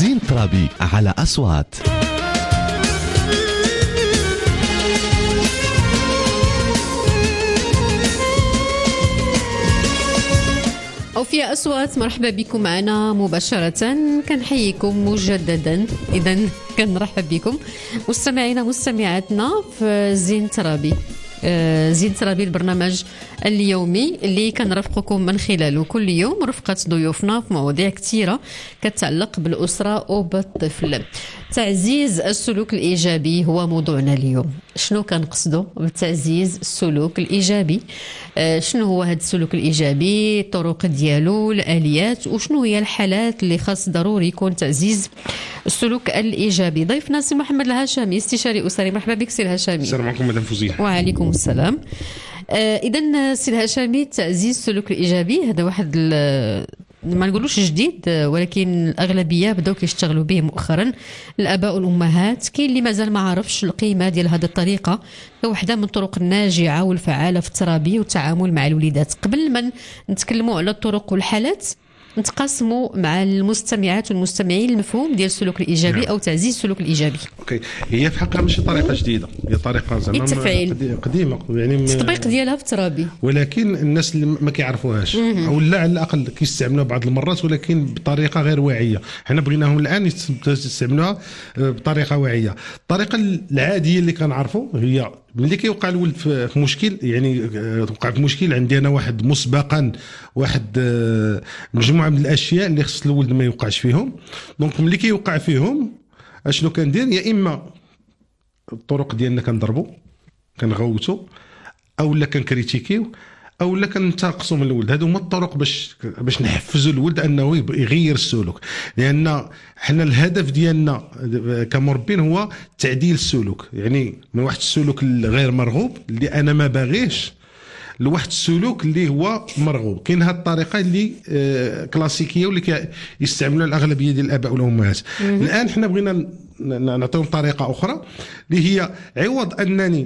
زين ترابي على أصوات. أو في أصوات. مرحبا بكم معنا مباشرة، كنحييكم مجددا. إذا كنرحب بكم مستمعينا مستمعاتنا في زين ترابي. زين ترابي البرنامج اليومي اللي كنرافقكم من خلاله كل يوم رفقة ضيوفنا في مواضيع كثيرة كتعلق بالأسرة وبالطفل. تعزيز السلوك الإيجابي هو موضوعنا اليوم. شنو كنقصدوا بتعزيز السلوك الإيجابي؟ شنو هو هذا السلوك الإيجابي؟ الطرق ديالو، الآليات، وشنو هي الحالات اللي خاص ضروري يكون تعزيز السلوك الإيجابي؟ ضيفنا سي محمد الهاشمي، استشاري أسري. مرحبا بك سي الهاشمي. السلام عليكم مدام فوزية. وعليكم السلام. إذن سي الهاشمي، تعزيز السلوك الإيجابي هذا واحد ما نقولوش جديد، ولكن الأغلبية بدأوا كيشتغلوا به مؤخرا، الآباء والأمهات. كاين اللي مازال ما عرفش القيمة ديال هذه الطريقة كوحدة من الطرق الناجعة والفعالة في التربية والتعامل مع الوليدات. قبل ما نتكلموا على الطرق والحالات، نتقاسموا مع المستمعات والمستمعين المفهوم ديال السلوك الإيجابي أو تعزيز السلوك الإيجابي. اوكي، هي في حقها ماشي طريقة جديدة، هي طريقة زعما قديمة، يعني التطبيق ديالها في التربية، ولكن الناس اللي ما كيعرفوهاش او لا على الاقل كيستعملوها بعض المرات ولكن بطريقة غير واعية. حنا بغيناهم الآن يستعملوها بطريقة واعية. الطريقة العادية اللي كنعرفوا هي ملي كيوقع الولد في مشكل، يعني وقع في مشكل عندي انا واحد مسبقا واحد مجموعه من الاشياء اللي خص الولد ما يوقعش فيهم. دونك ملي كيوقع فيهم اشنو كندير؟ يا اما الطرق ديالنا كنضربوا كنغوتوا، او لا كنكريتيكيو، او لا كنتقصوا من الولد. هادو هما الطرق باش نحفزوا الولد انه يغير السلوك، لان حنا الهدف ديالنا كمربين هو تعديل السلوك، يعني من واحد السلوك الغير مرغوب اللي انا ما باغيش لواحد السلوك اللي هو مرغوب. كاين هذه الطريقه اللي كلاسيكيه واللي يستعملوها الاغلبيه ديال الاباء والامهات. الان حنا بغينا نعطيهم طريقه اخرى اللي هي عوض انني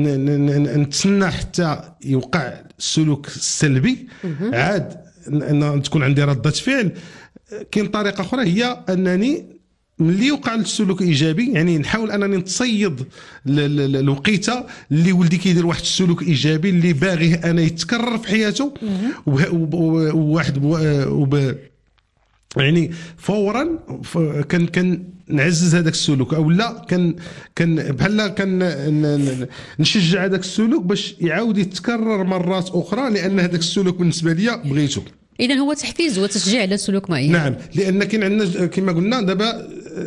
نتسنى حتى يوقع السلوك السلبي عاد ان تكون عندي رده فعل. كاين طريقه اخرى هي انني ملي يوقع السلوك ايجابي، يعني نحاول انني نتصيد الوقيته اللي ولدي كيدير واحد السلوك ايجابي اللي باغيه انا يتكرر في حياته، وواحد يعني فورا كان نعزز هذاك السلوك، او لا كان بحال كان نشجع هذاك السلوك باش يعاود يتكرر مرات اخرى، لان هذاك السلوك بالنسبه لي بغيته. إذن هو تحفيز وتشجيع على سلوك معين. نعم، لأن كاين عندنا كما قلنا دابا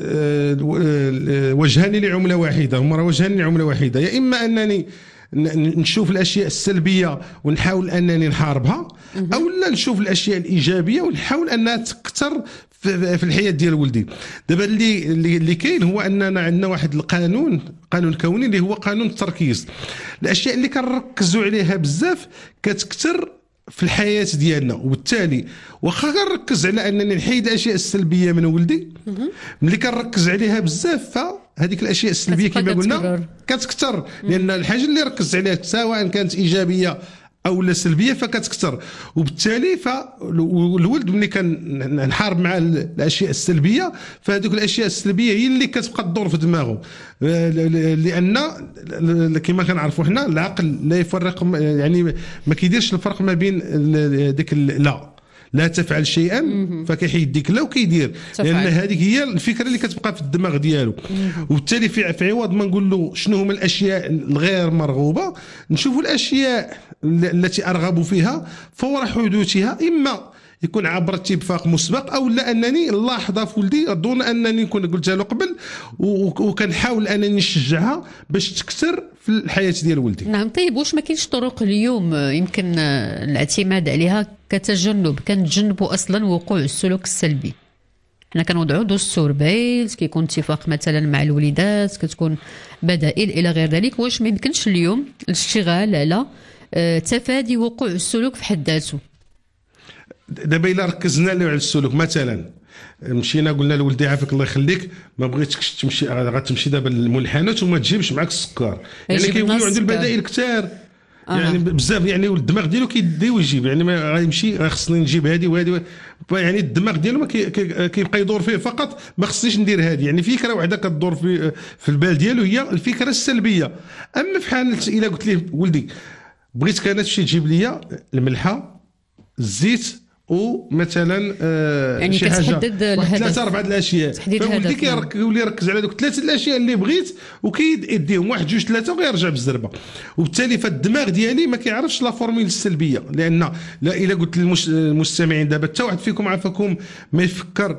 وجهان لعملة واحدة، هما وجهان لعملة واحدة. يا إما أنني نشوف الأشياء السلبية ونحاول أنني نحاربها، أو لا نشوف الأشياء الإيجابية ونحاول أنها تكثر في الحياة ديال ولدي. دابا اللي كاين هو أننا عندنا واحد القانون، قانون كوني اللي هو قانون التركيز. الأشياء اللي كنركزوا عليها بزاف كتكثر في الحياة ديالنا، وبالتالي واخا كنركز على انني نحيد الاشياء السلبيه من ولدي، ملي كنركز عليها بزاف فهذيك الاشياء السلبيه كما قلنا كتكثر، لان الحاجه اللي ركزت عليها سواء كانت ايجابيه او لا سلبيه فكتكثر، وبالتالي فالولد ملي كنحارب مع الاشياء السلبيه فهذوك الاشياء السلبيه هي اللي كتبقى تدور في دماغه، لان كما كنعرفوا حنا العقل لا يفرق، يعني ما كيديرش الفرق ما بين ديك لا تفعل شيئا فكيحيد ديك لا وكيدير، لان هذيك هي الفكره اللي كتبقى في الدماغ ديالو. وبالتالي في عوض ما نقول له شنو هما الاشياء الغير مرغوبه، نشوفوا الاشياء التي ارغب فيها فور حدوثها، اما يكون عبر اتفاق مسبق او لا انني نلاحظها في ولدي دون انني نكون قلتها له قبل، وكنحاول انني نشجعها باش تكثر في الحياه ديال ولدي. نعم. طيب واش ما كاينش طرق اليوم يمكن الاعتماد عليها كتجنب، كنتجنبوا اصلا وقوع السلوك السلبي؟ حنا كنوضعوا دستور بايت، كيكون اتفاق مثلا مع الوليدات، كتكون بدائل الى غير ذلك. واش ما يمكنش اليوم الاشتغال على تفادي وقوع السلوك في حد ذاته؟ دابا الا ركزنا على السلوك، مثلا مشينا قلنا لولدي عافاك الله يخليك ما بغيتكش غتمشي دابا للمنحنات وما تجيبش معك السكر، يعني كيوليو عنده البدائل كثار. يعني بزاف يعني الدماغ ديالو كيدي ويجيب يعني ما غيمشي خصني نجيب هذه وهذه يعني الدماغ ديالو ما كيبقى يدور فيه فقط ما خصنيش ندير هذه يعني فكره واحده كتدور في البال ديالو هي الفكره السلبيه. اما في حال الا قلت ليه ولدي بغيتك انا تمشي تجيب لي الملحه الزيت ومثلا يعني شي حاجه الهدف 3 4 الاشياء فولدي كيولي يركز على دوك 3 الاشياء اللي بغيت وكيديهم 1 2 3 وغيرجع بالزربه. وبالتالي فالدماغ ديالي ما كيعرفش لا فورميل السلبيه لان لا الا قلت للمستمعين دابا حتى واحد فيكم عافاكم ما يفكر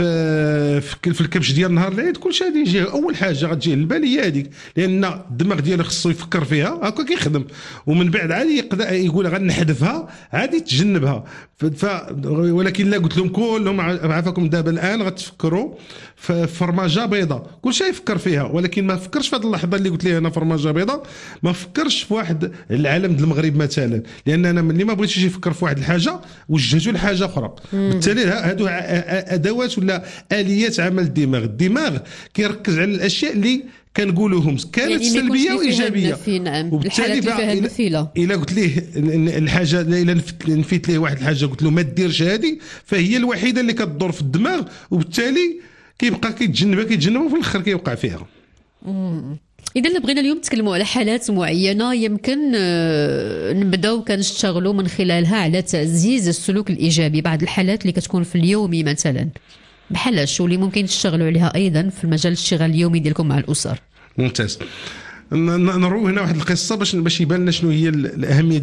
في الكبش ديال نهار العيد كلشي غادي يجي اول حاجه غتجيه للبال هي هذيك لان الدماغ ديالو خصو يفكر فيها هكا كيخدم ومن بعد عادي يقدر يقول غنحذفها عادي تجنبها. ولكن لا قلت لهم كلهم عافاكم دابا الان غتفكروا في فرماجه بيضاء كلشي يفكر فيها ولكن ما فكرش في هذه اللحظه اللي قلت ليه انا فرماجه بيضاء ما فكرش في واحد العالم ديال المغرب مثلا لان انا ملي ما بغيتش يفكر في واحد الحاجه وجهته لحاجه اخرى. بالتالي هادو ادوات ولا اليات عمل الدماغ كيركز على الاشياء اللي كنقولوهم كانت يعني سلبيه وايجابيه. وبالتالي الا قلت ليه الحاجه الا نفيت ليه واحد الحاجه قلت له ما ديرش هذه فهي الوحيده اللي كتدور في الدماغ وبالتالي كيبقى كيتجنبها وفي الاخر كيوقع فيها. إذا بغينا اليوم نتكلموا على حالات معينة يمكن نبداو كنشتغلوا من خلالها على تعزيز السلوك الإيجابي. بعض الحالات اللي كتكون في اليومي مثلا بحال شو اللي ممكن تشتغلوا عليها أيضا في المجال الاشتغال اليومي ديالكم مع الأسر. ممتاز. نروي هنا واحد القصه باش يبان لنا شنو هي الاهميه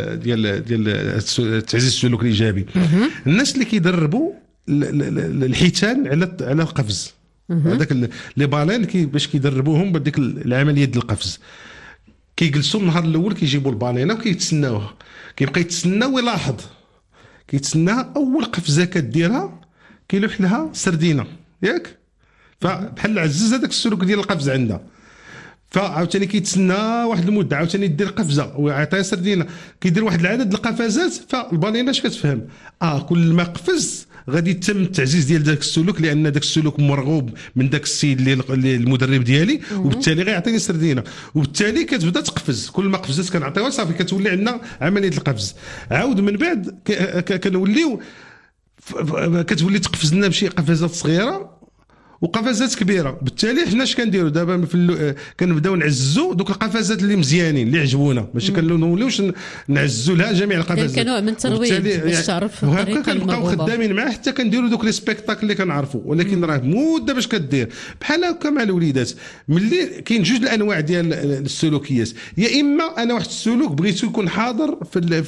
ديال تعزيز السلوك الايجابي. الناس اللي كيدربوا الحيتان على القفز هذاك لي بالين باش كيدربوهم بديك العمليه ديال القفز كيجلسوا النهار الاول كيجيبوا البالينه وكيتسناوها كيبقى يتسنى ويلاحظ كيتسناها اول قفزه كديرها كيلوح لها سردينه ياك فبحال عزز هذاك السلوك ديال القفز عندها فعاوتاني كيتسنى واحد المده عاوتاني يدير قفزه ويعطيها سردينه كيدير واحد العدد القفزات فالبالينه اش كتفهم كل ما قفز غادي يتم التعزيز ديال ذاك السلوك لان ذاك السلوك مرغوب من ذاك السيد اللي المدرب ديالي وبالتالي غيعطيني سردينه وبالتالي كتبدا تقفز كل ما قفزت كنعطيوها صافي كتولي عندنا عمليه القفز. عاود من بعد كنوليو كتولي تقفز لنا بشي قفزات صغيره وقفزات كبيره. بالتالي حنا اش كنديروا دابا كنبداو نعززوا دوك القفزات اللي مزيانين اللي عجبونا ماشي كنوليوش نعززوا لها جميع القفزات كنوع من الترويج باش تعرف الطريقه كنبقاو خدامين معاه حتى كنديروا دوك لي سبيكتاكل اللي كنعرفوا. ولكن راه مده باش كدير بحال هكا مع الوليدات ملي كاين جوج الانواع ديال السلوكيات يا اما انا واحد السلوك بغيتو يكون حاضر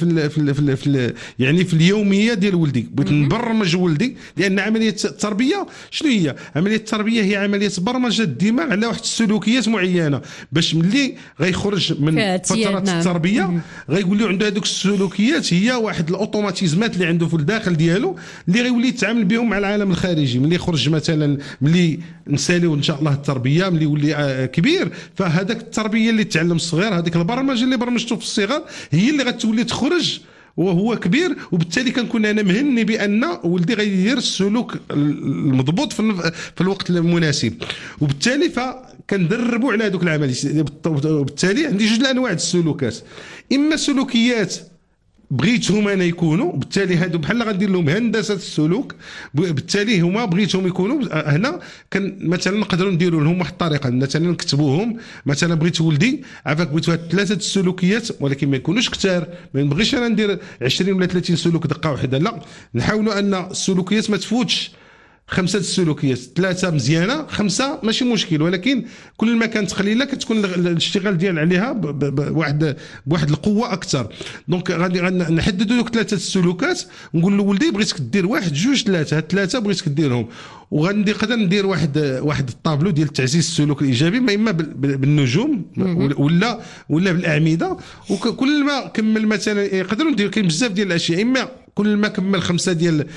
في يعني في اليوميه ديال ولدي بغيت نبرمج ولدي لان عمليه التربيه شنو هي عمليه التربيه هي عمليه برمجه الدماغ على واحد السلوكيات معينه باش ملي غيخرج من فتره التربيه غيوليو عنده هذوك السلوكيات هي واحد الاوتوماتيزمات اللي عنده في الداخل ديالو اللي غيولي يتعامل بهم مع العالم الخارجي. ملي يخرج مثلا ملي نساليو ان شاء الله التربيه ملي يولي كبير فهذاك التربيه اللي تعلم الصغير هذيك البرمجه اللي برمجته في الصغر هي اللي غتولي تخرج وهو كبير. وبالتالي كنكون انا مهني بان ولدي غيدير السلوك المضبوط في الوقت المناسب وبالتالي فكندربوا على هذوك العمليات. وبالتالي عندي جوج الانواع السلوكات اما سلوكيات بغيتهم انا يكونوا بالتالي هادو بحال غندير لهم هندسه السلوك بالتالي هما بغيتهم يكونوا هنا مثلا نقدروا نديروا لهم واحد الطريقه مثلا نكتبوهم مثلا بغيت ولدي عافاك بغيت هاد 3 السلوكيات ولكن ما يكونوش كثار ما نبغيش انا ندير 20 ولا 30 سلوك دقه واحده لا نحاولوا ان السلوكيات ما تفوتش 5 السلوكيات 3 مزيانه 5 ماشي مشكل ولكن كل ما كانت قليله كتكون الاشتغال ديال عليها بواحد القوه اكثر. دونك غادي نحددوا دوك 3 السلوكات نقول له ولدي بغيتك دير 1 2 3 هاد 3 بغيتك ديرهم وغنقدر ندير واحد الطابلو ديال تعزيز السلوك الايجابي ما اما بالنجوم ولا بالاعمده وكل ما كمل مثلا يقدروا ندير كاين بزاف ديال الاشياء اما كل ما كمل 5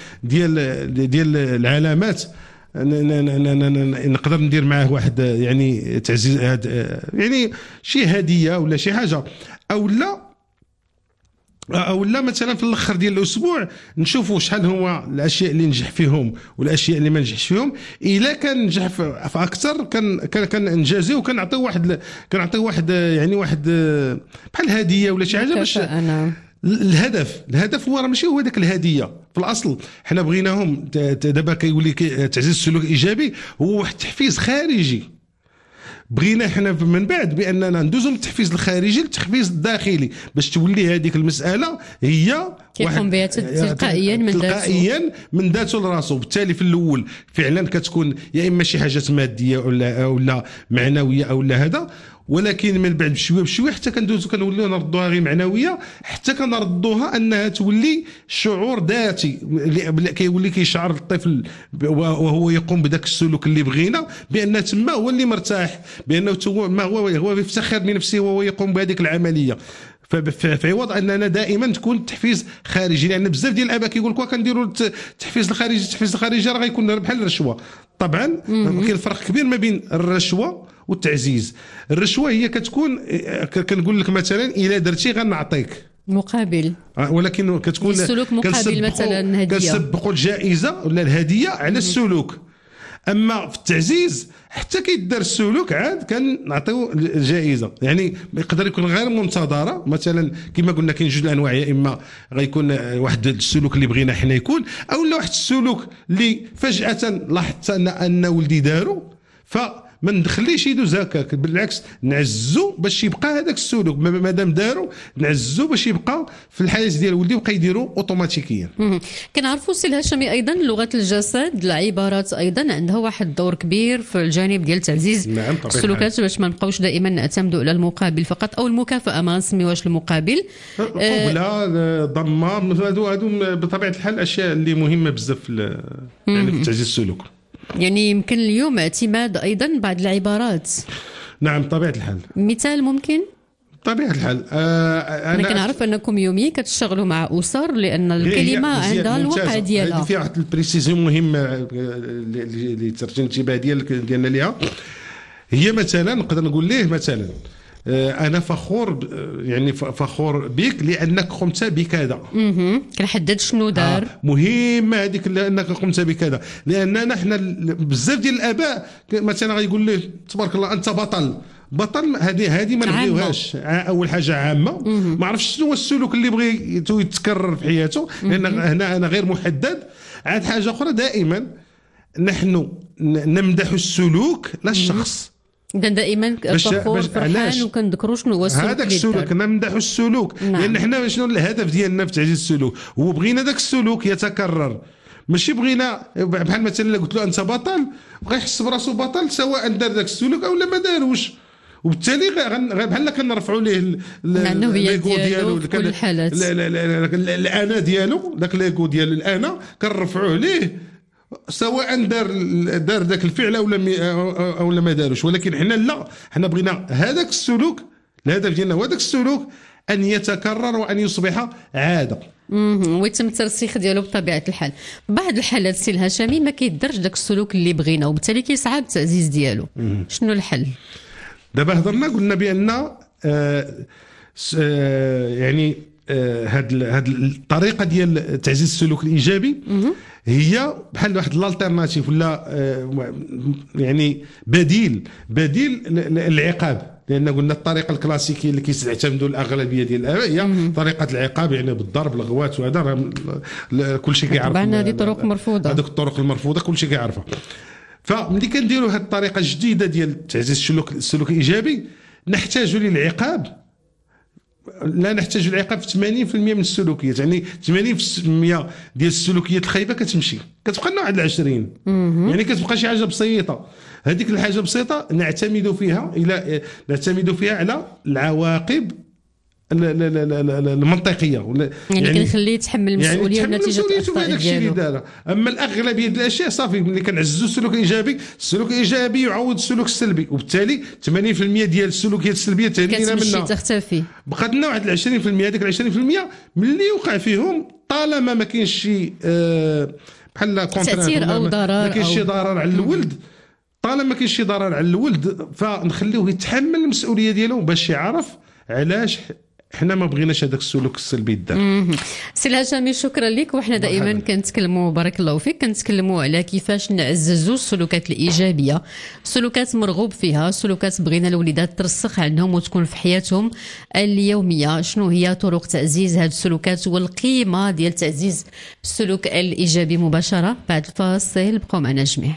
ديال العلامات نقدر ندير معاه واحد يعني تعزيز يعني شي هديه ولا شي حاجه او لا ولا مثلا في الاخر ديال الاسبوع نشوفوا شحال هما الاشياء اللي نجح فيهم والاشياء اللي ما نجحش فيهم. الا كان نجح في اكثر كنجازيو كنعطيو واحد يعني واحد بحال هديه ولا شي حاجه باش الهدف هو راه ماشي هو داك الهديه في الاصل. حنا بغيناهم دابا كيولي تعزيز السلوك الايجابي هو واحد التحفيز خارجي. بغينا حنا من بعد باننا ندوزو من التحفيز الخارجي للتحفيز الداخلي باش تولي هذيك المساله هي كيقوم بها تلقائيا من ذاته لراسو. بالتالي في الاول فعلا كتكون يا اما شي حاجات ماديه ولا معنويه او لا هذا، ولكن من بعد بشويه حتى كندوزو كنوليو نردوها غير معنويه حتى كنردوها انها تولي شعور ذاتي كيولي كيشعر الطفل وهو يقوم بداك السلوك اللي بغينا بان تما هو اللي مرتاح، بانه ما هو يفتخر بنفسه وهو يقوم بهذيك العمليه. في عوض اننا دائما تكون التحفيز خارجي، لان بزاف ديال الاباء كيقول لك كنديروا التحفيز الخارجي راه غيكون بحال الرشوه. طبعا كاين فرق كبير ما بين الرشوه والتعزيز. الرشوه هي كتكون كنقول لك مثلا الا درتي غنعطيك مقابل، ولكن كتكون السلوك مقابل مثلا هديه، كنسبقوا الجائزه ولا الهديه على السلوك. اما في التعزيز حتى كيدار السلوك عاد كنعطيو الجائزه، يعني يقدر يكون غير منتظره. مثلا كما قلنا كاين جوج الانواع، يا اما غيكون واحد السلوك اللي بغينا حنا يكون، او لا واحد السلوك اللي فجاه لاحظت ان ولدي دارو ما نخليش يدوز هكاك، بالعكس نعزو باش يبقى هذاك السلوك مادام دارو نعزو باش يبقى في الحياه ديال ولدي وبقى يديروا اوتوماتيكيا. كنعرفوا سي الهاشمي ايضا لغه الجسد العبارات ايضا عندها واحد الدور كبير في الجانب ديال تعزيز السلوكات باش ما نبقاوش دائما نعتمدوا على المقابل فقط او المكافاه، ما نسميوهاش المقابل قبله ضمه هادو بطبيعه الحال الاشياء اللي مهمه بزاف يعني في تعزيز السلوك. يعني يمكن اليوم اعتماد ايضا بعض العبارات. نعم طبيعه الحال. مثال ممكن؟ طبيعه الحال انا كنعرف انكم يوميا كتشتغلوا مع اسر لان الكلمه عندها الوقع ديالها. فيها واحد البريسيزيون مهمه اللي ترجع الانتباه ديالنا ليها. هي مثلا نقدر نقول ليه مثلا انا فخور، يعني فخور بك لانك قمت بكذا. كنحدد شنو دار. مهمه هذيك لانك قمت بكذا، لاننا حنا بزاف ديال الاباء مثلا غيقول ليه تبارك الله انت بطل هذه ما نبغيوهاش. اول حاجه عامه ما عرفش شنو هو السلوك اللي بغي يتكرر في حياته، لان هنا انا غير محدد. عاد حاجه اخرى دائما نحن نمدح السلوك لا الشخص. دائما فخور فرحان وكنذكروا شنو هو السلوك هذاك السلوك نمدحوا السلوك. نعم. لان حنا شنو الهدف ديالنا في تعزيز السلوك؟ هو بغينا ذاك السلوك يتكرر، ماشي بغينا بحال مثلا قلت له انت بطل غيحس براسو بطل سواء دار ذاك السلوك او لا ما داروش، وبالتالي بحال كنرفعوا ليه الليغو ديالو في كل الحالات، الانا ديالو داك الليغو ديال الانا كنرفعوه ليه سواء دار ذاك الفعل او لا ما داروش. ولكن حنا لا، حنا بغينا هذاك السلوك، الهدف ديالنا هو ذاك السلوك ان يتكرر وان يصبح عاده ويتم الترسيخ ديالو بطبيعه الحال. بعض الحالات سي الهاشمي ما كيدرش داك السلوك اللي بغينا وبالتالي كيصعب التعزيز ديالو. شنو الحل؟ دابا هضرنا قلنا بان يعني هاد الطريقه ديال تعزيز السلوك الايجابي هي بحال واحد الالتيرناتيف ولا يعني بديل العقاب. لان قلنا الطريقه الكلاسيكيه اللي كيعتمدوا الاغلبيه ديال الاباء هي طريقه العقاب، يعني بالضرب الغوات وهذا كل شيء كيعرف. طبعا هذه طرق مرفوضه، هذوك الطرق المرفوضه كل شيء كيعرفها. فملي كنديروا هذه الطريقه الجديده ديال تعزيز السلوك الايجابي نحتاج للعقاب، لا نحتاج العقاب في 80% من السلوكيات. يعني 80% ديال السلوكيات الخايبه كتمشي، كتبقى لنا واحد 20 يعني كتبقى شي حاجه بسيطه. هذيك الحاجه بسيطه نعتمد فيها على العواقب المنطقيه، يعني كنخليه يتحمل المسؤوليه يعني نتيجه الاخطاء ديالو. اما الاغلبيه ديال الاشياء صافي ملي كنعززوا السلوك الايجابي يعوض السلوك السلبي، وبالتالي 80% ديال السلوكيات السلبيه تهنينا منها تختفي. بقات لنا واحد 20%. هذيك 20% ملي يوقع فيهم طالما ما كاينش شي بحال تاثير او ضرر، ما كاينش شي ضرر على الولد، طالما ما كاينش شي ضرر على الولد فنخليوه يتحمل المسؤوليه ديالو باش يعرف علاش حنا ما بغيناش هذاك السلوك السلبي يدار. سي الهشامي شكرا لك. وحنا دائما كنتكلموا بارك الله فيك كنتكلموا على كيفاش نعززوا السلوكات الايجابيه، سلوكات مرغوب فيها، سلوكات بغينا الوليدات ترسخ عندهم وتكون في حياتهم اليوميه. شنو هي طرق تعزيز هذه السلوكات والقيمه ديال تعزيز السلوك الايجابي؟ مباشره بعد الفاصل. بقوا معنا جميع.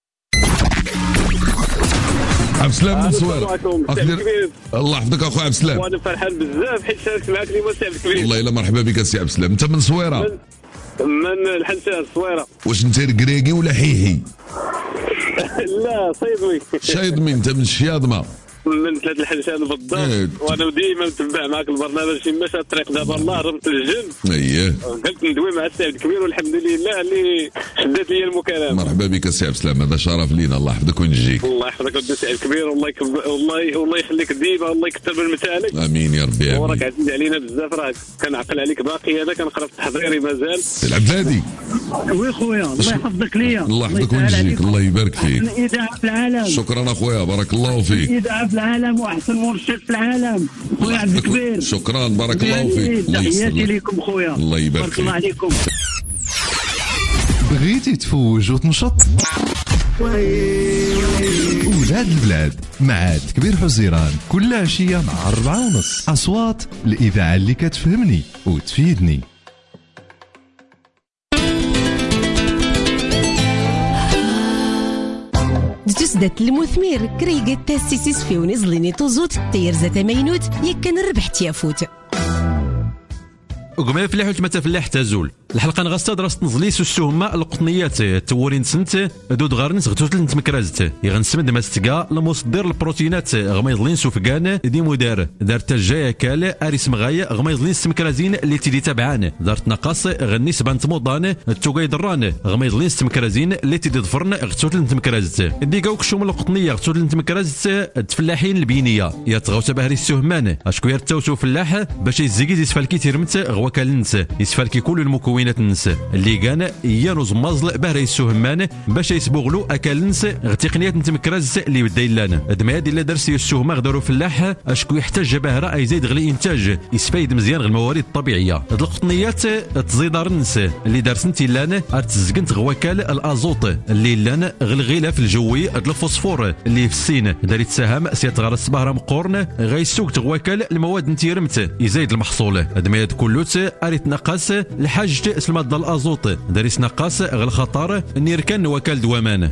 عبد السلام من صويرة. الله يحفظك اخويا عبد السلام. وانا فرحان بزاف حيت شاركت معك اليوم السي عبد الكبير. والله الا مرحبا بك السي عبد السلام. انت من صويرة؟ من الحنشان الصويرة. واش انت ركراكي ولا حيحي؟ لا صيدوي. شايضمي. انت من الشياضمه؟ من ثلاث الحنشان بالضبط. وانا ديما متبع معك البرنامج فين مشى الطريق دابا الله رمت للجن. اييه قلت ندوي مع السي عبد الكبير والحمد لله اللي شدت لي المكالمه. مرحبا بك السي عبد السلام، هذا شرف لينا. الله يحفظك وينجيك. الله يحفظك السي عبد الكبير. والله يخليك ديما، الله يكثر من مثالك. امين يا ربي. امين. وراك عزيز علينا بزاف، راك كنعقل عليك باقي. انا كنقرا في التحضيري مازال. سي العبادي. وي خويا الله يحفظك ليا. الله يحفظك وينجيك. الله يبارك فيك. احسن اذاعه في العالم. شكرا اخويا بارك الله فيك. اذاعه في العالم واحسن مرشد في العالم خويا عبد الكبير. شكرا بارك الله فيك. تحياتي لكم خويا. الله يبارك فيك. الله عليكم. بغيتي تفوج وتنشط؟ ولاد البلاد مع كبير حزيران كل عشية مع 4:30. أصوات الإذاعة اللي كتفهمني وتفيدني. تسدت المثمر كريقة تاسيسيس في ونزليني توزوت تير زتا مينوت يكن الربح تيافوت. وقما فلاح وتمتا فلاح تزول الحلقه نغاستا درست نزليس السهمه القطنيات تورين سنت دود غارنس غتوتل نتمكرازت يغنسمد ماستكا المصدر البروتينات غميضلين سوفكان دي مدار دارت الجايه كال اريس مغايا غميضلين سمكرازين اللي تيدي تابعان دارت نقاص غنيس بانت موضان التوغاي دران غميضلين سمكرازين اللي تيدي ظفرن غتوتل نتمكرازت ديكاوك شوم القطنيه غتوتل نتمكرازت الفلاحين البينيه يا تغاوت بهري السهمان اشكو يرتاوسو فلاح باش يزيكي يسفالكي تيرمت غوكالنس يسفالكي كل المكونات النس اللي كان يانوز مازل بهري السهمان باش يسبوغلو اكالنس تقنيات نتمكراز اللي بدا لنا دماد الا درسي السهمه غدارو فلاح اشكو يحتاج بهرا اي زيد غلي انتاج يسفايد مزيان غير الموارد الطبيعيه هاد القطنيات تزيدار النس اللي دارسنتي لان ارتزقنت غوكال الازوط اللي لان غلغيله الجوي هاد الفوسفور اللي في السين داري تساهم سيتغار الصباهره مقورن غيسوق تغوكال المواد نتيرمت يزيد المحصول دماد كلوت اريت نقاس الحاجه الماده الازوط داريس نقاس غير الخطر نيركان وكال دوامان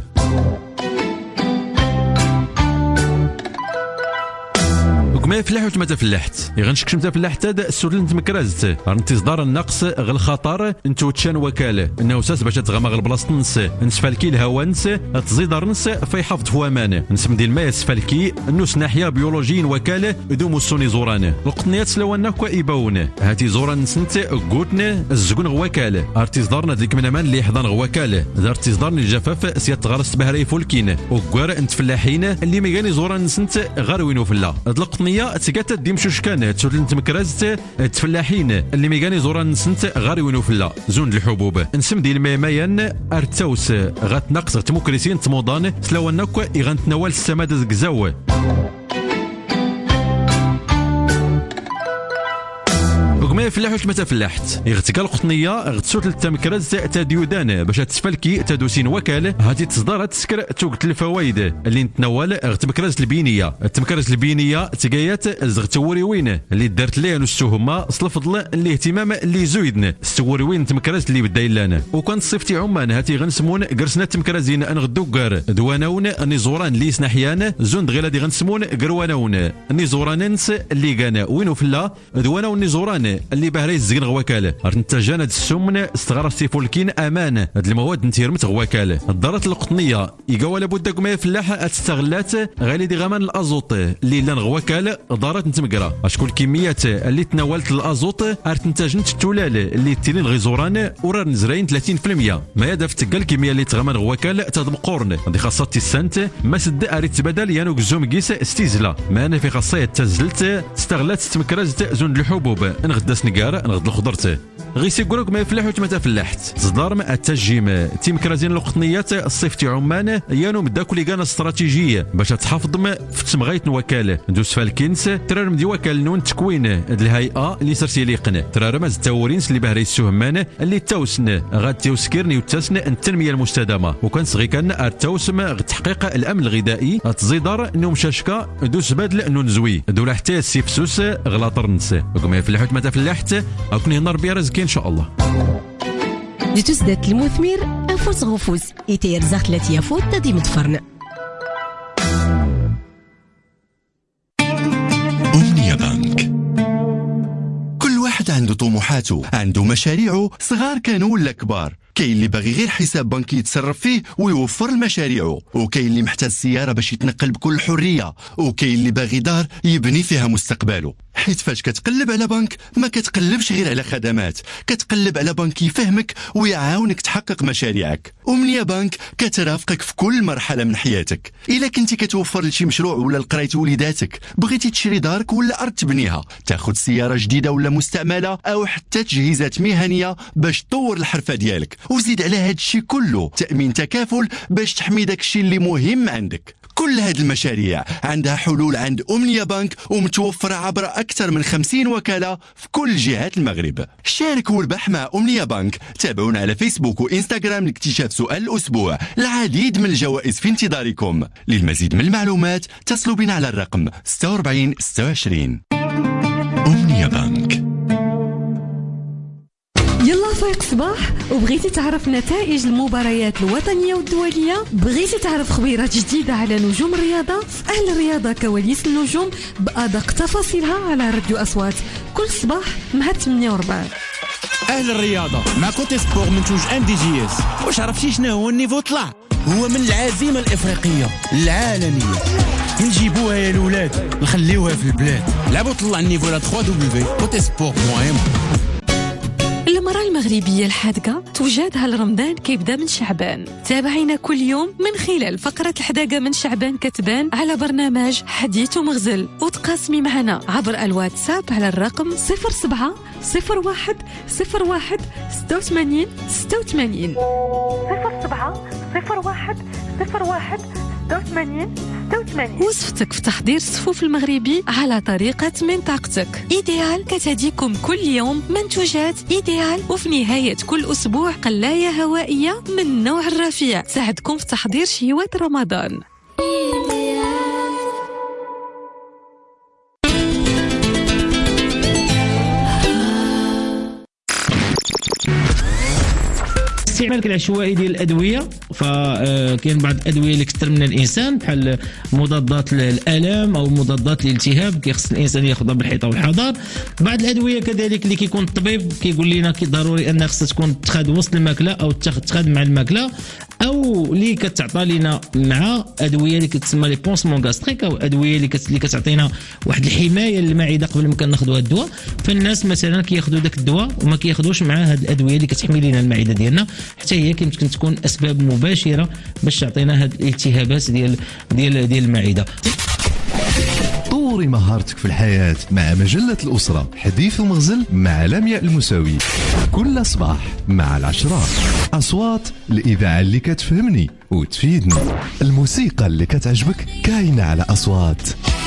ما فلاح وتما فلاحت يغنشك متا فلاحت السودل نتمكرازت انتصدار النقص غير الخطر انتو تشان وكاله انه ساس باش تغمغ البلاصه نس نسفالكي الهواء نس تزيد نس في حفظ فوامان نسم ديال الماء سفالكي نوس ناحيه بيولوجيين وكاله دوم السوني زوران القطنيات لو كو يبون هاتي زوران نسنت قوتنا الزقون غوكاله ارتصدارنا ديك من امان اللي يحضن غوكاله دار تصدارني الجفاف سيات غرس بهري فولكين وكوار انت فلاحين اللي ميغاني زوران نسنت غار وينو فلا هاد القطنيه تسكات ديمشوش كان تسول نتمكرازت تفلاحين اللي ميغاني زوران نسنت غار وينو فلا زون الحبوب نسم ديال المايان ارتاوس غتنقص تموكريسين تموضان سلاوناكو يغنتناول السماد زكزاو ما فلاح وش متى فلاحت يغتكا القطنيه غتسوت التمكراز تا ديودان باش تسفلكي تدوسين وكاله هاتي تصدر تسكر توقت الفوائد اللي نتناول غتمكراز البينيه التمكراز البينيه تقايات زغتوري وين اللي دارت ليه السهمه صلفضل الاهتمام اللي زويدن استوري وين تمكراز اللي بدا لنا وكان صيفتي عمان هاتي غنسمون قرسنا تمكرازين انغدوكار دواناون نيزوران اللي سنحيان زون دغيلا دي غنسمون قرواناون نيزوراننس اللي كان وينو فلا دواناون نيزوران اللي بهري الزقن غواكاله رنتاجان هاد السمن استغرا سيفولكين امان هاد المواد نتيرمت غواكاله الدارات القطنيه يقاو لابد كما فلاحه تستغلات غالي دي غمان الازوط اللي لان غواكاله دارات نتمقرا اشكون الكميات اللي تناولت الازوط ارتنتاج التولال اللي تيرين غيزوران ورا نزراين 30% ما يدف تقال الكميه اللي تغمان غواكاله تدمقورن هذه خاصه السنت ما سد اريت بدل يانو زوم كيس استيزلا ما انا في خاصيه تزلت استغلات تمكرزت زون الحبوب نغدا سنقاره نغد الخضرته غير يقولك ما يفلح وما تفلحت صدار ما التجيم تيم كرازين القطنيات الصيفتي عمان يانو مداكو لي كان استراتيجيه باش تحافظ في تمغيت الوكاله ندوس فالكنس ترارم دي وكال نون تكوين الهيئه اللي سرتي ليقنا ترارم التورينس اللي بهري السهمان اللي توسن غاد توسكرني وتسن التنميه المستدامه وكان صغي كان التوسم تحقيق الامن الغذائي تزيدار نوم شاشكا دوس بدل نون زوي دوله حتى السيفسوس غلاطر نس وكما يفلحت ما تفلحت اكون هنا ربي رزقي ان شاء الله دي تسدات المثمر انفوس غفوس يتير زاخت التي يفوت تدي متفرن أمنية بنك. كل واحد عنده طموحاته، عنده مشاريعه صغار كانوا ولا كبار. كاين اللي باغي غير حساب بنكي يتصرف فيه ويوفر لمشاريعه، وكاين اللي محتاج سيارة باش يتنقل بكل حرية، وكاين اللي باغي دار يبني فيها مستقبله. حيت فاش كتقلب على بنك ما كتقلبش غير على خدمات، كتقلب على بنك يفهمك ويعاونك تحقق مشاريعك. أمنية بنك كترافقك في كل مرحلة من حياتك. إلا كنتي كتوفر لشي مشروع ولا لقراية وليداتك، بغيتي تشري دارك ولا أرض تبنيها، تاخد سيارة جديدة ولا مستعملة، أو حتى تجهيزات مهنية باش تطور الحرفة ديالك، وزيد على هاد الشي كله تأمين تكافل باش تحمي داك الشي اللي مهم عندك. كل هاد المشاريع عندها حلول عند أمنية بنك ومتوفرة عبر أكثر من 50 وكالة في كل جهات المغرب. شارك وربح مع أمنية بنك. تابعونا على فيسبوك وإنستغرام لاكتشاف سؤال الأسبوع. العديد من الجوائز في انتظاركم. للمزيد من المعلومات اتصلوا بنا على الرقم 46 26. أمنية بنك. يلا فايق صباح وبغيتي تعرف نتائج المباريات الوطنية والدولية، بغيتي تعرف خبيرات جديدة على نجوم الرياضة، في أهل الرياضة كواليس النجوم بأدق تفاصيلها على راديو أصوات كل صباح مع 48. أهل الرياضة مع كوتي سبور منتوج ام دي جي اس. واش عرفتي شنو هو النيفو طلع؟ هو من العزيمة الإفريقية العالمية. نجيبوها يا الولاد نخليوها في البلاد. لعبوا طلع النيفو على 3w.cotisport.m. المرأة المغربية الحادقة توجدها لرمضان كيبدا من شعبان. تابعينا كل يوم من خلال فقرة الحداقة من شعبان كتبان على برنامج حديث ومغزل، وتقاسمي معنا عبر الواتساب على الرقم 07 01 01 86 86 07 01 01 86 86. وصفتك في تحضير الصفوف المغربي على طريقة منطقتك. إيديال كتهديكم كل يوم منتوجات إيديال، وفي نهاية كل أسبوع قلاية هوائية من النوع الرفيع تساعدكم في تحضير شهوات رمضان. استعمالك العشوائي ديال الادويه، فكاين بعض الادويه اللي كثر من الانسان بحال مضادات الالام او مضادات الالتهاب كيخص الانسان ياخذها بالحيطه والحذر. بعض الادويه كذلك اللي كيكون الطبيب كيقول لنا ضروري انها خصها تكون تاخذ وسط الماكله او تاخذ مع الماكله، او اللي كتعطى لنا مع ادويه اللي كتسمى لي بونسمون غاستريك، او ادويه اللي كتعطينا واحد الحمايه للمعده قبل ما كناخذوا هذا الدواء. فالناس مثلا كياخذوا داك الدواء وما كياخذوش مع هذه الادويه اللي كتحمي لنا المعده ديالنا، حتى هي يمكن تكون اسباب مباشره باش تعطينا هذه الالتهابات ديال المعده. طوري مهارتك في الحياة مع مجلة الأسرة حديث ومغزل مع لمياء المساوي كل صباح مع 10. أصوات الإذاعة اللي كتفهمني وتفيدني، الموسيقى اللي كتعجبك كاينة على أصوات.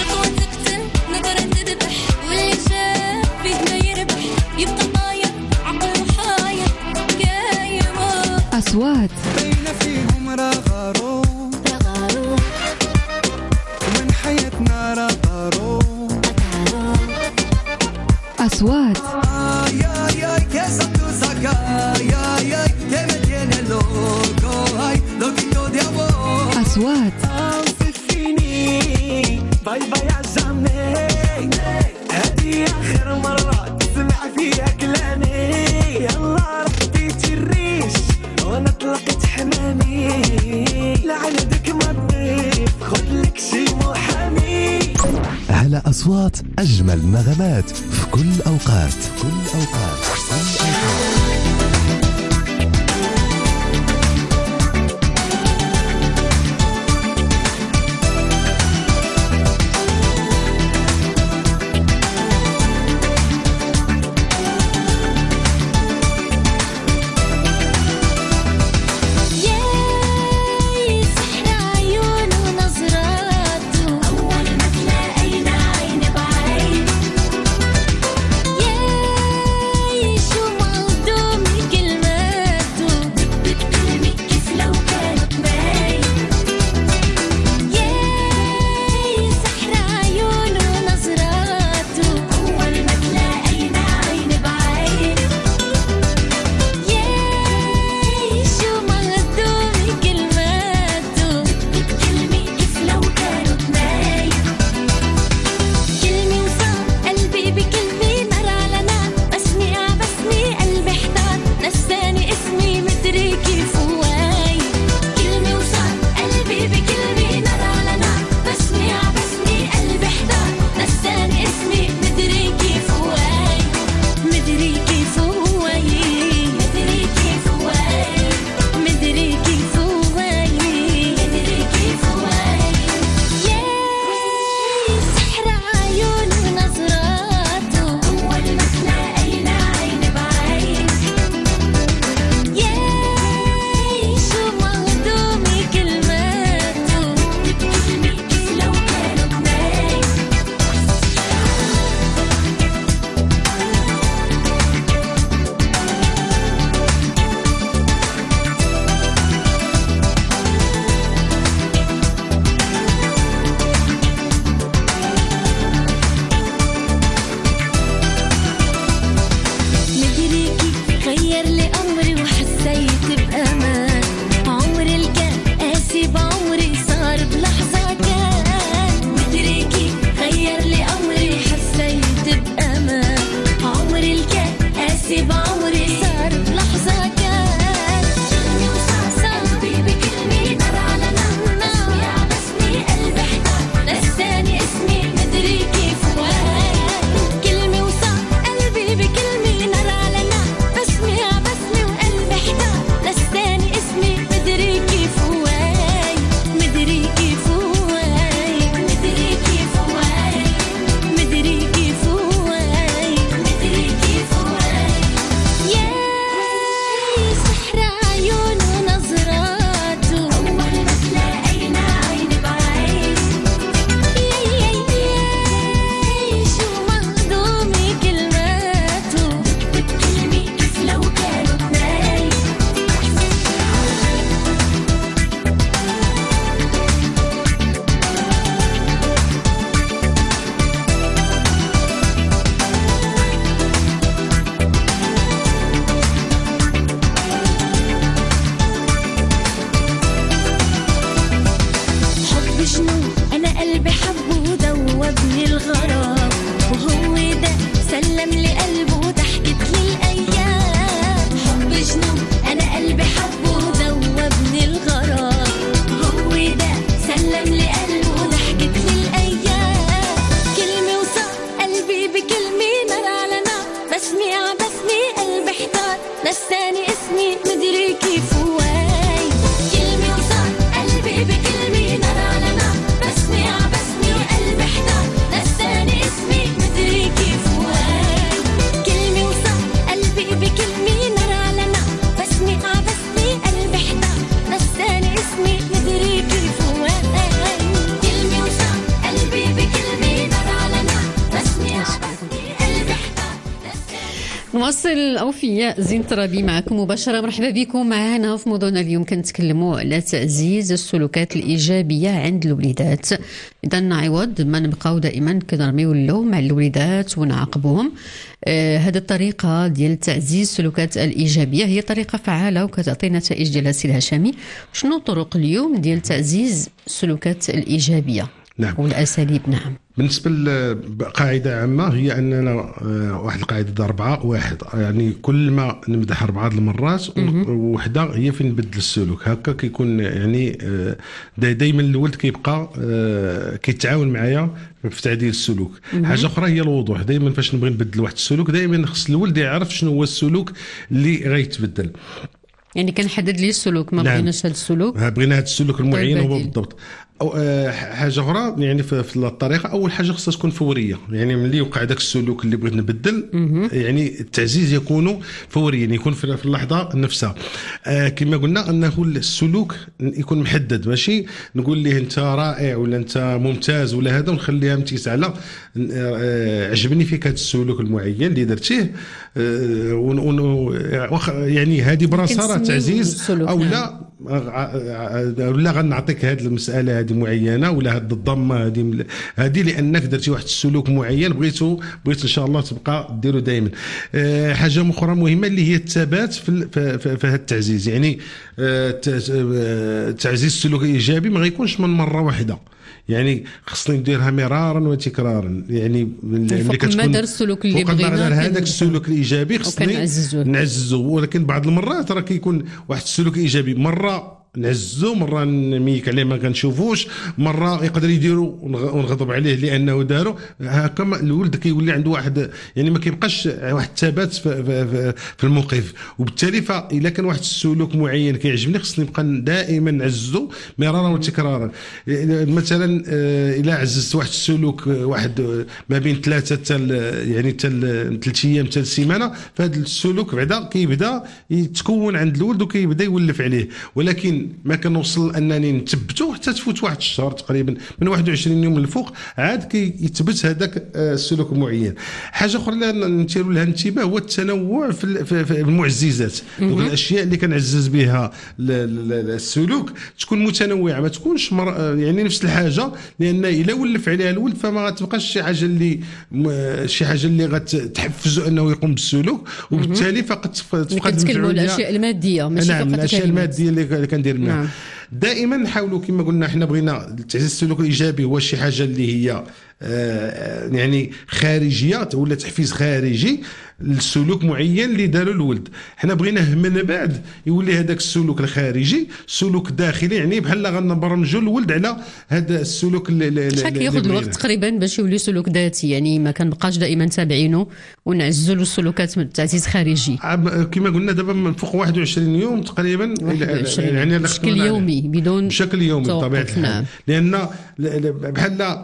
أصوات بين فيهم رغارو ومن حياتنا رغارو. أصوات أصوات باي باي عزامي، هذه آخر مرة تسمع فيها كلامي. يلا رحتي تريش وانا طلقت حمامي، لعندك ما تضيف خذلك شي محامي. على أصوات أجمل نغمات في كل أوقات. جنون انا قلبي حبه ودوبني الغرام، وهو ده سلم لي قلبه وضحكت لي الايام. حب جنون انا قلبي حبه ودوبني الغرام، وهو ده سلم لي قلبه وضحكت لي الايام. كلمه وصار قلبي بكلمه نار على نار، بسمي قلبي احتار، نساني اسمي مدري كيف هواي. كلمه وصار قلبي بكلمه نار على نار، بسمي قلبي احتار، نساني اسمي مدري كيف هواي. كلمه وصار قلبي بكلمه نار على نار، بسمي قلبي احتار، نساني اسمي مدري كيف هواي. كلمه وصار قلبي بكلمه نار على نار، بسمي قلبي احتار. نواصل أوفياء زين ترابي معكم مباشرة. مرحبا بكم معنا في موضوعنا اليوم. كنتكلموا على تعزيز السلوكات الإيجابية عند الوليدات. إذا عوض ما نبقاو دائما كنرميو اللوم مع الوليدات ونعاقبوهم، هذه الطريقة ديال تعزيز السلوكات الإيجابية هي طريقة فعالة وكتعطي نتائج ديالها سي الهشامي. شنو طرق اليوم ديال تعزيز السلوكات الإيجابية؟ نعم. والأساليب. نعم. بالنسبه لقاعده عامه هي اننا واحد القاعده 4-1، يعني كل ما نمدح 4 المرات وحده هي فين نبدل السلوك. هكا كيكون يعني دائما الولد كيبقى كيتعاون معايا في تعديل السلوك. حاجه اخرى هي الوضوح. دائما فاش نبغي نبدل واحد السلوك دائما خص الولد يعرف شنو هو السلوك اللي غيتبدل. يعني كنحدد ليه السلوك، ما بغيناش هذا السلوك، بغينا هذا السلوك المعين هو بالضبط. أو حاجه اخرى يعني في الطريقه، اول حاجه خصها تكون فوريه. يعني ملي وقع داك السلوك اللي بغيت نبدل يعني التعزيز يكون فوريا، يعني يكون في اللحظه نفسها. كما قلنا انه السلوك يكون محدد، ماشي نقول ليه انت رائع ولا انت ممتاز ولا هذا ونخليها متيس على عجبني فيك هذا السلوك المعين اللي درتيه، يعني هذه براسها تعزيز او لا ولا غنعطيك هذه المساله هذه معينه ولا هذه الضمه هذه لانك درتي واحد السلوك معين بغيت ان شاء الله تبقى ديرو دائما. حاجه اخرى مهمه اللي هي الثبات في هذا التعزيز. يعني تعزيز السلوك الايجابي ما غيكونش من مره واحده، يعني خصني نديرها مرارا وتكرارا. يعني اللي كتكون مدار السلوك اللي بغينا هذاك السلوك الايجابي خصني نعززو. ولكن بعض المرات راه كيكون واحد السلوك ايجابي مره نعزو، مره نميك عليه ما كنشوفوش، مره يقدر يديرو ونغضب عليه لانه دارو. هكا الولد كيولي عنده واحد يعني ما كيبقاش واحد الثبات في الموقف. وبالتالي فاذا كان واحد السلوك معين كيعجبني خصني نبقى دائما نعزو مرارا وتكرارا. مثلا الا عززت واحد السلوك واحد ما بين 3 يعني 3 ايام 3 سيمانه، فهذا السلوك بعدا كيبدا يتكون عند الولد وكيبدا يولف عليه. ولكن ما كنوصل انني نثبتو حتى تفوت واحد الشهر تقريبا من 21 يوم للفوق عاد كيثبت هذاك السلوك المعين. حاجه اخرى اللي نثيروا لها الانتباه هو التنوع في المعززات. الاشياء اللي كنعزز بها السلوك تكون متنوعه، ما تكونش يعني نفس الحاجه، لان الا ولف عليها الولد فما غتبقاش شي حاجه اللي غتحفزه انه يقوم بالسلوك. وبالتالي فقط كنتكلموا على الاشياء الماديه ماشي فقط الاشياء الماديه اللي كندير منها. نعم. دائما نحاولوا كما قلنا حنا بغينا تعزيز السلوك الايجابي هو شي حاجه اللي هي يعني خارجيه ولا تحفيز خارجي لسلوك معين اللي داروا الولد. حنا بغيناه من بعد يولي هذاك السلوك الخارجي سلوك داخلي، يعني بحال غنبرمجوا الولد على هذا السلوك اللي شحال كياخذ الوقت تقريبا باش يولي سلوك ذاتي؟ يعني ما كنبقاش دائما تابعينه ونعززوا له السلوكات من تعزيز خارجي. كما قلنا دابا من فوق 21 يوم تقريبا، يعني بشكل يومي بدون بشكل يومي بطبيعه الحال. نعم. لان بحال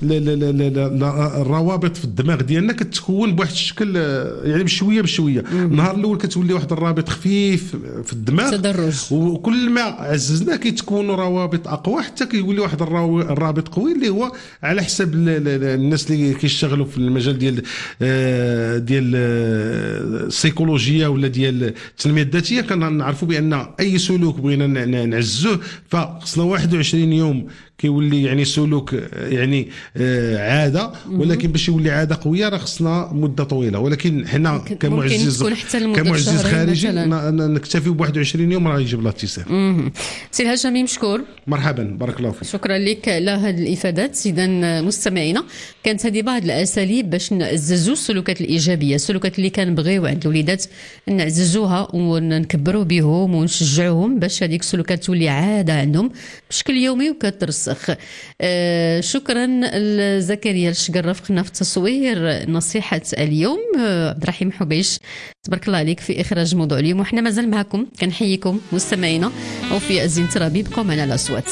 الروابط في الدماغ ديالنا كتكون بواحد الشكل يعني بشويه النهار الاول كتولي واحد الرابط خفيف في الدماغ تدرج، وكل ما عززناه كيتكونوا روابط اقوى حتى كيولي واحد الرابط قوي اللي هو على حسب الناس اللي كيشتغلوا في المجال ديال السيكولوجيا ولا ديال التنميه الذاتيه. كنعرفوا بان اي سلوك بغينا نعززوه فخصنا 21 يوم كيولي يعني سلوك يعني عاده، ولكن باش يولي عاده قويه راه خصنا مده طويله. ولكن حنا كمعزز خارجي نكتفي ب 21 يوم راه يجيب لها اتصال. سي الهاشمي مشكور، مرحبا، بارك الله فيك. شكرا لك على هذه الافادات. اذا مستمعينا، كانت هذه بعض الاساليب باش نعززوا السلوكات الايجابيه، السلوكات اللي كنبغيو عند الوليدات نعززوها ونكبروا بهم ونشجعوهم باش هذيك السلوكات تولي عاده عندهم بشكل يومي وكترسخ. شكرا لزكريا الشقر رافقنا في التصوير نصيحه اليوم. عبد الرحيم حبيش تبارك الله عليك في اخراج موضوع اليوم، وحنا مازال معكم كنحييكم مستمعينا. وفي الزين ترابي بقوا معنا الاصوات.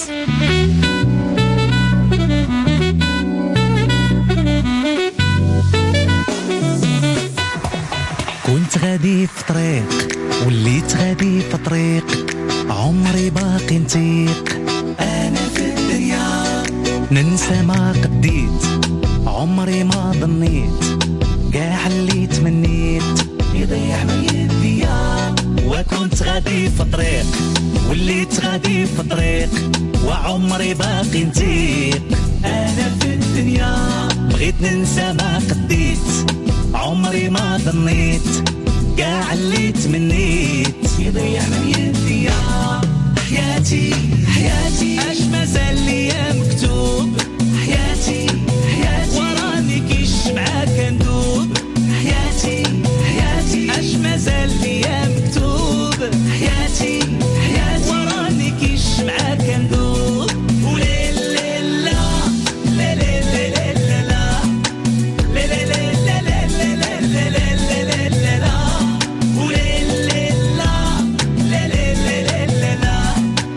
كنت غادي في طريق وليت غادي في طريق، عمري باقي نطيق انا في الدنيا، ننسى ما قديت عمري ما ظنيت، كاع اللي تمنيت يضيع من يديا. وكنت غادي في طريق وليت غادي في طريق، وعمري باقي نطيق انا في الدنيا، بغيت ننسى ما قديت عمري ما ظنيت، كاع اللي تمنيت يضيع من يديا. حياتي حياتي اش مازال ليا مكتوب، حياتي حياتي وراني كيشمعة كندوب، حياتي حياتي اش مازال ليا مكتوب، حياتي حياتي وراني كيشمعة كندوب. وليل ليل لا لا لا لا لا لا لا لا لا لا لا لا لا لا، وليل ليل لا لا لا لا لا لا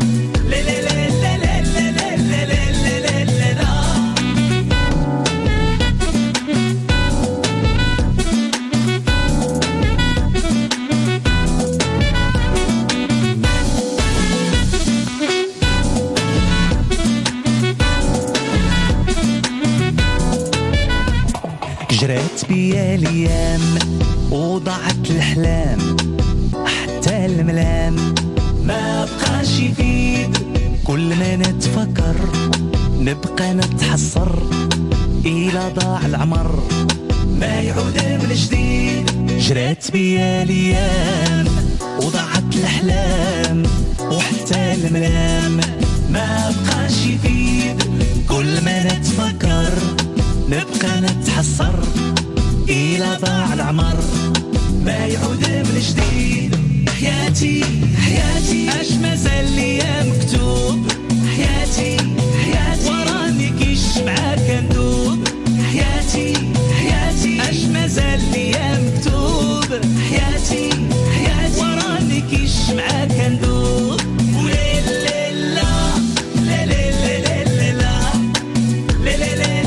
جرات بيا الايام وضاعت الاحلام، حتى الملام ما بقاش يفيد، كل ما نتفكر نبقى نتحسر، إلا ضاع العمر ما يعود من جديد. جرات بيا الايام وضاعت الاحلام، وحتى الملام ما بقاش يفيد، كل ما نتفكر نبقى نتحسر، إلا ضاع العمر ما يعود من جديد. حياتي حياتي اش مازال ليا مكتوب، حياتي حياتي وراني كيشمعة كندوب، حياتي حياتي اش مازال ليا مكتوب، حياتي حياتي وراني كيشمعة كندوب. وليل ليل لا لا لا لا لا لا لا لا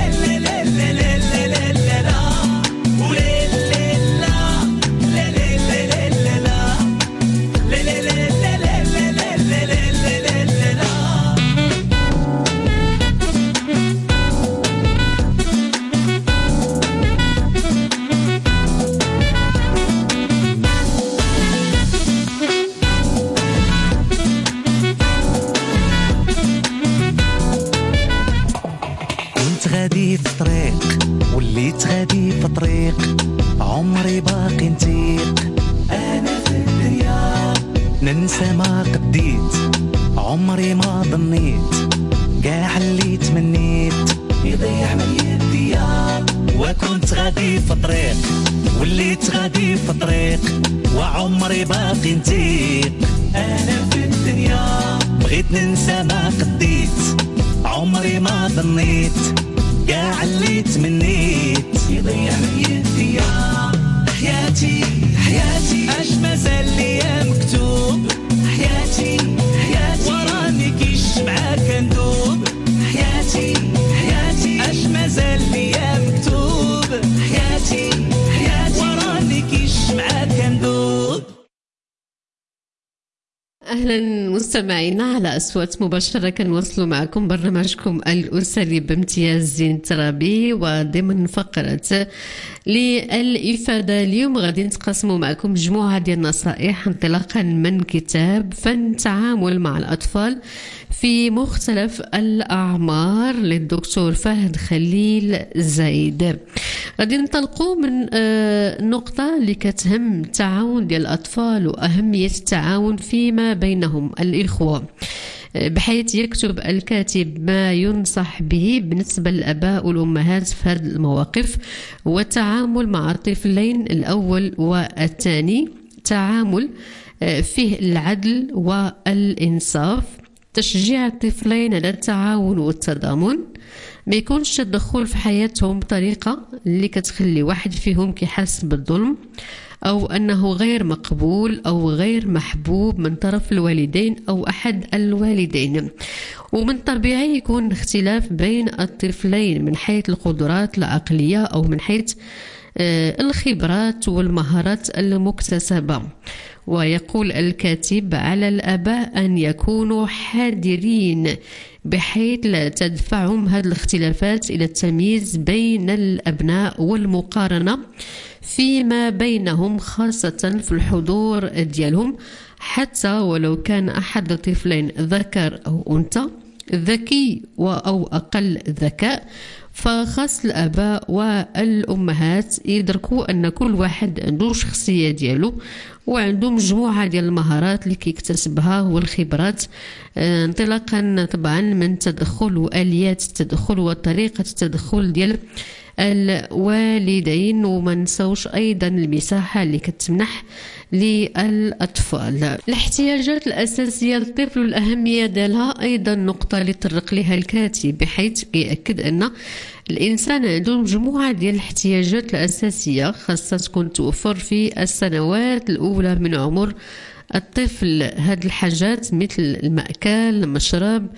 غادي في طريق وليت غادي في طريق، عمري باقي نطيق انا في الدنيا، ننسى ما قديت عمري ما ظنيت، كاع اللي تمنيت يضيع من يديا. وكنت غادي في طريق وليت غادي في طريق، وعمري باقي نطيق انا في الدنيا، بغيت ننسى ما قديت عمري ما ظنيت، كاع اللي تمنيت يضيع من يديا. حياتي حياتي اش مازال ليا مكتوب، حياتي حياتي وراني كيشمعة كندوب، حياتي حياتي اش مازال ليا مكتوب، حياتي حياتي وراني كيشمعة كندوب. أهلا مستمعينا على أصوات مباشرة، كنواصلوا معكم برنامجكم الأسري بامتياز زين ترابي، وضمن فقرة للإفادة اليوم غادي نتقاسموا معكم مجموعة ديال النصائح انطلاقا من كتاب فن التعامل مع الأطفال في مختلف الأعمار للدكتور فهد خليل زايد. غادي ننطلقوا من نقطة اللي كتهم التعاون ديال الأطفال وأهمية التعاون فيما بينهم الإخوة، بحيث يكتب الكاتب ما ينصح به بالنسبة للآباء والأمهات في هذه المواقف والتعامل مع الطفلين الأول والثاني، تعامل فيه العدل والإنصاف، تشجيع الطفلين على التعاون والتضامن، ما يكونش تدخل في حياتهم بطريقة اللي كتخلي واحد فيهم كيحس بالظلم أو أنه غير مقبول أو غير محبوب من طرف الوالدين أو أحد الوالدين. ومن طبيعي يكون اختلاف بين الطفلين من حيث القدرات العقلية أو من حيث الخبرات والمهارات المكتسبة. ويقول الكاتب على الآباء أن يكونوا حذرين بحيث لا تدفعهم هذه الاختلافات إلى التمييز بين الأبناء والمقارنة فيما بينهم، خاصة في الحضور ديالهم، حتى ولو كان أحد الطفلين ذكر أو أنثى، ذكي أو أقل ذكاء، فخاص الآباء والأمهات يدركوا أن كل واحد عنده شخصية ديالو وعنده مجموعة ديال المهارات اللي كيكتسبها والخبرات، انطلاقا طبعا من تدخل وآليات التدخل وطريقة التدخل ديال الوالدين. وما نساوش ايضا المساحه اللي كتمنح للاطفال. الاحتياجات الاساسيه للطفل والاهميه ديالها ايضا نقطه اللي طرق لها الكاتب، بحيث ياكد ان الانسان عنده مجموعه ديال الاحتياجات الاساسيه خاصه تكون توفر في السنوات الاولى من عمر الطفل. هاد الحاجات مثل المأكل، المشرب،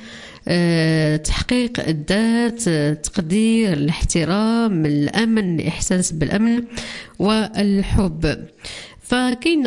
تحقيق الذات، تقدير، الاحترام، الأمن، الإحساس بالأمن والحب. فكاين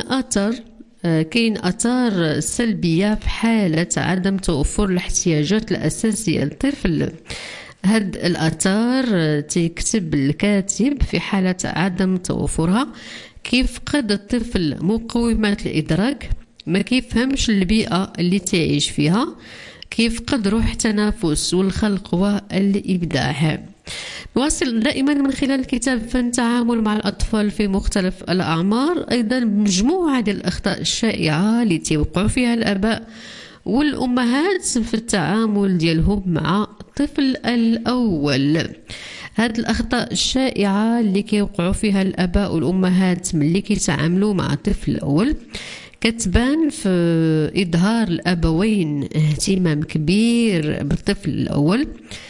آثار سلبية في حالة عدم توفر الاحتياجات الأساسية للطفل. هاد الآثار تكتب الكاتب في حالة عدم توفرها كيفقد الطفل مقومات الإدراك، ما كيفهمش البيئة اللي تعيش فيها، كيفقد روح التنافس والخلق والإبداع. نواصل دائما من خلال كتاب فن التعامل مع الأطفال في مختلف الأعمار أيضا مجموعة ديال الأخطاء الشائعة اللي تيوقعوا فيها الآباء والأمهات في التعامل ديالهم مع الطفل الأول. هاد الأخطاء الشائعة اللي كيوقعوا فيها الآباء والأمهات ملي كيتعاملوا مع الطفل الأول كتبان في إظهار الأبوين اهتمام كبير بالطفل الأول،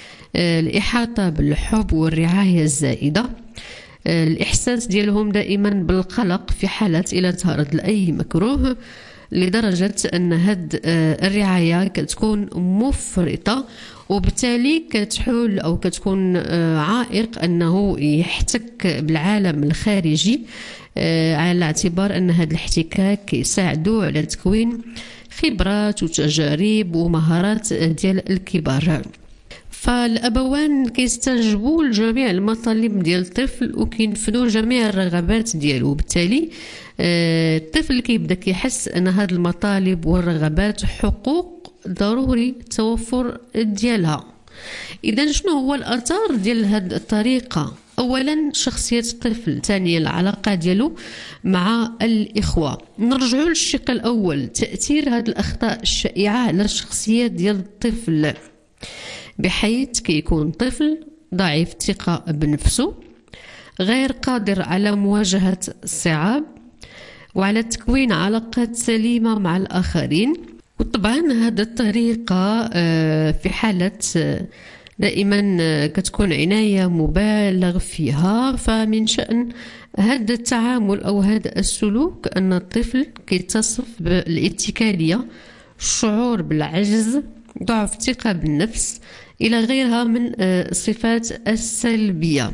الإحاطة بالحب والرعاية الزائدة، الإحساس ديالهم دائما بالقلق في حالة إلى تعرض لأي مكروه، لدرجة أن هاد الرعاية كتكون مفرطة وبالتالي كتحول أو كتكون عائق أنه يحتك بالعالم الخارجي، على اعتبار أن هذا الاحتكاك يساعدوا على تكوين خبرات وتجارب ومهارات ديال الكبار. فالأبوان كيستجيبوا لجميع المطالب ديال الطفل وكينفذوا جميع الرغبات ديالو، وبالتالي الطفل كيبدا كيحس أن هذه المطالب والرغبات حقوق ضروري التوفر ديالها. إذا شنو هو الأثر ديال هذه الطريقة؟ أولا شخصية الطفل، ثانيا العلاقة ديالو مع الإخوة. نرجعوا للشق الأول، تأثير هذه الأخطاء الشائعة على الشخصية ديال الطفل، بحيث كيكون طفل ضعيف الثقة بنفسه، غير قادر على مواجهة الصعاب وعلى تكوين علاقات سليمة مع الآخرين. وطبعا هذه الطريقة في حالة دائما كتكون عناية مبالغ فيها، فمن شأن هذا التعامل أو هذا السلوك أن الطفل كيتصف بالاتكالية، الشعور بالعجز، ضعف الثقة بالنفس إلى غيرها من الصفات السلبية.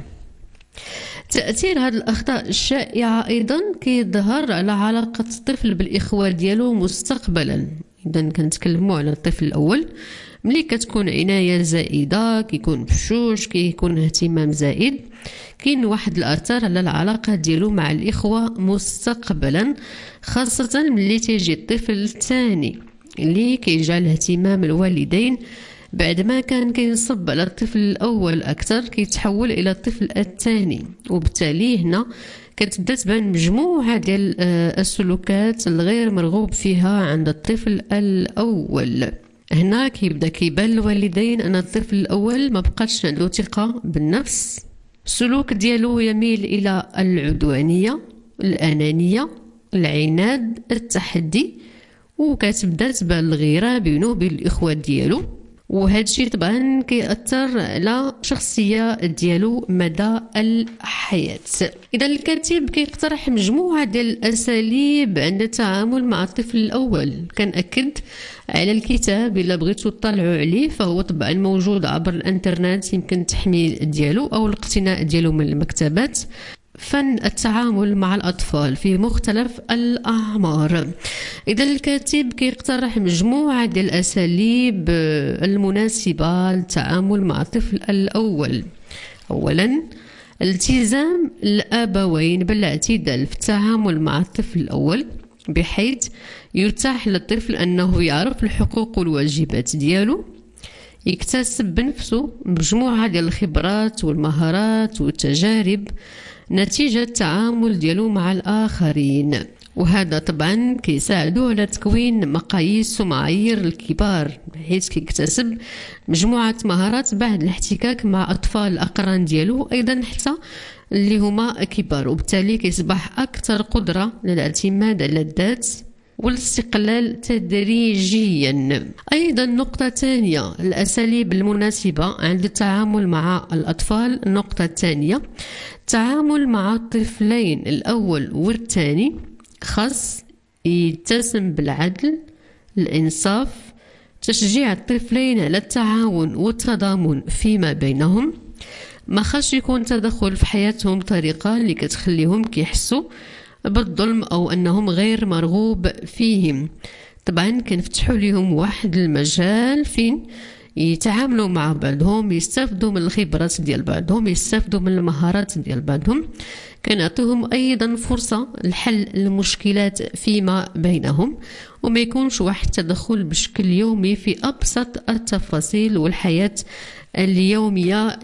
تأثير هذه الأخطاء الشائعة أيضا كيظهر على علاقة الطفل بالإخوة ديالو مستقبلا. إذا كنتكلموا على الطفل الأول، ملي كتكون عناية زائدة، كيكون بشوش، كيكون اهتمام زائد، كاين واحد الأثر على العلاقة ديالو مع الإخوة مستقبلا، خاصة ملي تيجي الطفل الثاني. اللي كيجعل اهتمام الوالدين بعد ما كان كينصب على الطفل الأول أكثر كيتحول إلى الطفل الثاني، وبالتالي هنا كتبدا تبان مجموعة ديال السلوكات الغير مرغوب فيها عند الطفل الأول. هنا كيبدا كيبان الوالدين أن الطفل الأول ما بقاش عنده ثقة بالنفس، السلوك ديالو يميل إلى العدوانية، الأنانية، العناد، التحدي، وكتبدا تبان الغيرة بينه وبين الإخوات ديالو، وهذا الشيء طبعا كيأثر على الشخصية ديالو مدى الحياة. إذا الكاتب كيقترح مجموعة ديال الأساليب عند التعامل مع الطفل الأول. كنأكد على الكتاب إلا بغيتو تطلعوا عليه فهو طبعا موجود عبر الانترنت، يمكن التحميل ديالو أو الاقتناء ديالو من المكتبات. فن التعامل مع الأطفال في مختلف الأعمار. إذا الكاتب كيقترح مجموعة ديال الأساليب المناسبة للتعامل مع الطفل الأول. أولا، التزام الآبوين بالاعتدال في التعامل مع الطفل الأول، بحيث يتاح للطفل أنه يعرف الحقوق والواجبات ديالو، يكتسب بنفسه مجموعة ديال الخبرات والمهارات والتجارب نتيجة التعامل ديالو مع الآخرين، وهذا طبعا كيساعدو على تكوين مقاييس ومعايير الكبار، بحيث كيكتسب مجموعة مهارات بعد الاحتكاك مع أطفال الأقران ديالو أيضا حتى اللي هما كبار، وبالتالي كيصبح أكثر قدرة للاعتماد على الذات والاستقلال تدريجيا. أيضا نقطة ثانية، الأساليب المناسبة عند التعامل مع الأطفال. النقطة الثانية، التعامل مع الطفلين الأول والثاني خاص يتسم بالعدل، الإنصاف، تشجيع الطفلين على التعاون والتضامن فيما بينهم، ما خاص يكون تدخل في حياتهم بطريقة اللي كتخليهم كيحسوا بالظلم أو أنهم غير مرغوب فيهم. طبعا كنفتحوا لهم واحد المجال فين يتعاملوا مع بعضهم، يستافدوا من الخبرات ديال بعضهم، يستافدوا من المهارات ديال بعضهم، كنعطيهم أيضا فرصة لحل المشكلات فيما بينهم، وما يكونش واحد تدخل بشكل يومي في أبسط التفاصيل والحياة اليومية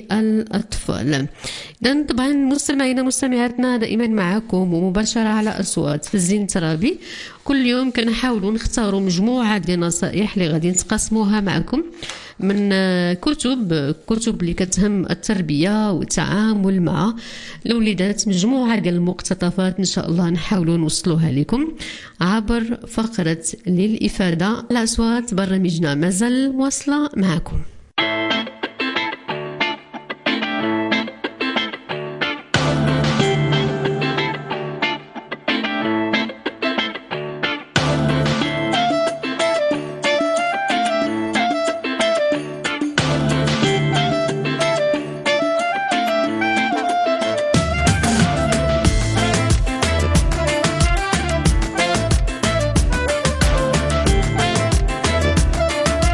للأطفال. إذن طبعا مستمعينا مستمعاتنا دائما معكم ومباشرة على أصوات في الزين الترابي. كل يوم كنحاولوا نختاروا مجموعة ديال النصائح اللي غادي نتقاسموها معكم من كتب اللي كتهم التربية والتعامل مع الوليدات، مجموعة ديال المقتطفات إن شاء الله نحاولوا نوصلوها لكم عبر فقرة للإفادة. الأصوات برنامجنا مازال مواصلة معكم.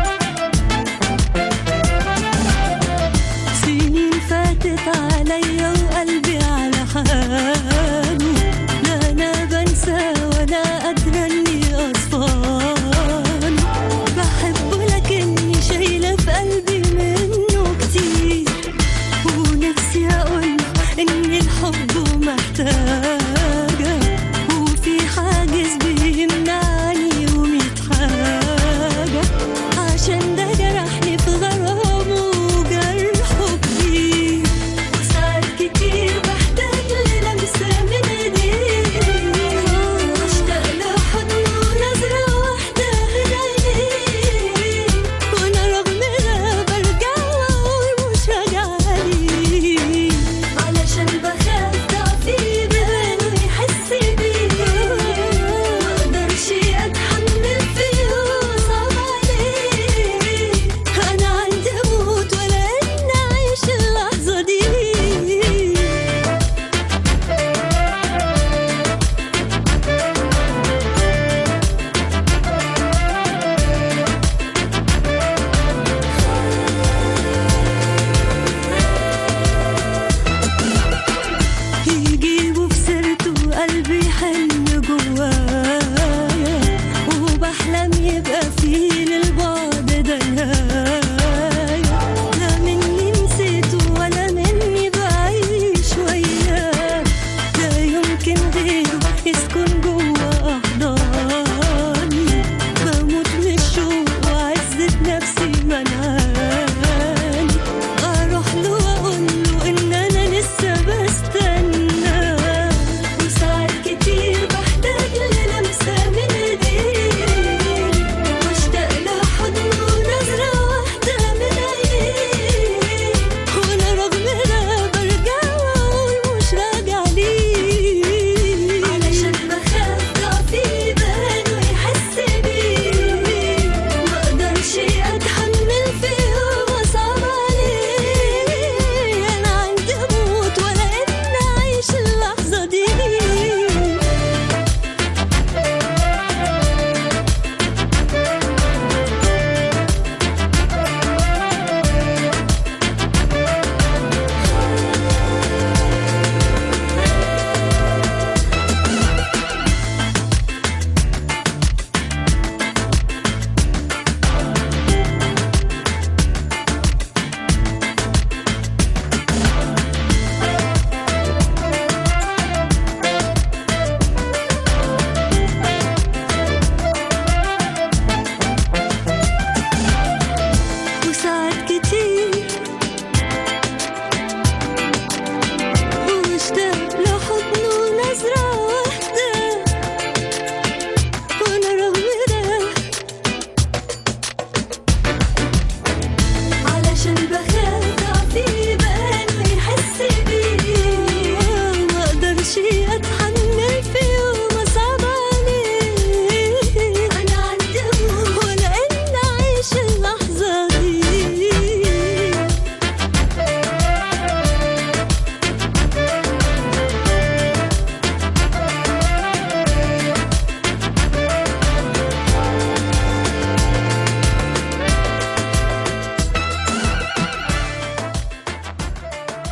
عليا